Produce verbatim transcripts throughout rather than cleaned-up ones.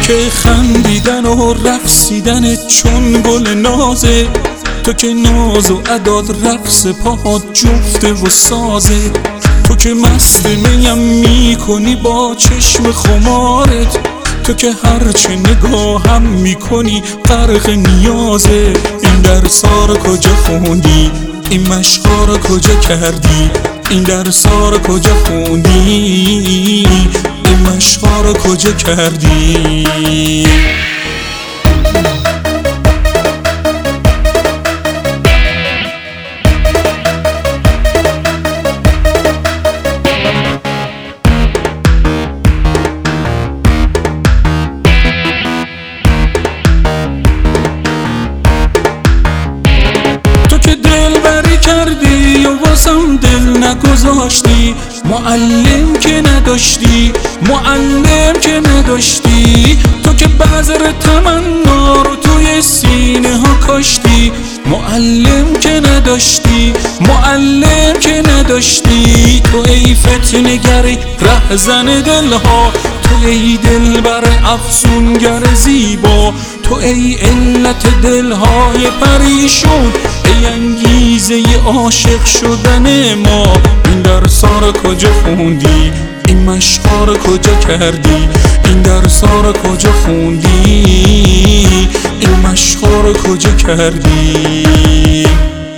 که خندیدن و رقصیدن چون گل نازه، تو که ناز و عداد رقص پاهات جفته و سازه، تو که مست میم میکنی با چشم خمارت، تو که هرچه نگاهم میکنی غرق نیازه. این درسا رو کجا خوندی؟ این مشقا رو کجا کردی؟ این درسا رو کجا خوندی؟ این مشقا رو کجا کردی؟ کردی و واسم دل نگذاشتی، معلم که نداشتی، معلم که نداشتی، تو که بذر تمنا رو توی سینه ها کاشتی، معلم که نداشتی، معلم که نداشتی، تو ای فتنه‌گر رهزن دلها، تو ای دلبر افسونگر زیبا، تو ای علت دلهای پریشون، ای انگیزه عاشق شدن ما. این درسا رو کجا خوندی؟ این مشقا رو کجا کردی؟ این درسا رو کجا خوندی؟ این مشقا رو کجا کردی؟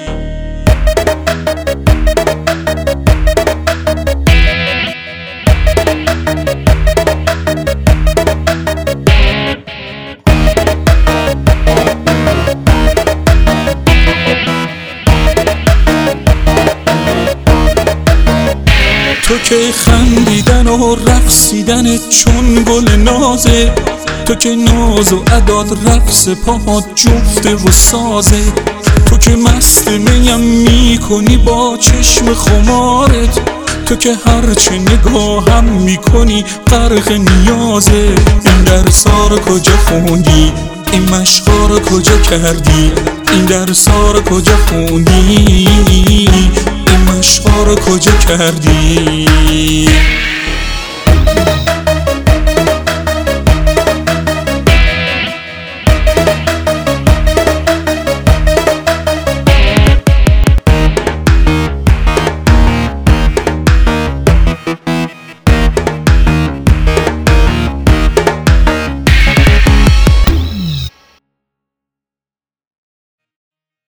تو که خندیدن و رقصیدن چون گل نازه، تو که ناز و عداد رقص پاهات جفته و سازه، تو که مست میم میکنی با چشم خمارت، تو که هرچه نگاهم میکنی غرق نیازه. این درسا رو کجا خوندی؟ این مشقا رو کجا کردی؟ این درسا رو کجا خوندی؟ این مشقا رو کجا کردی؟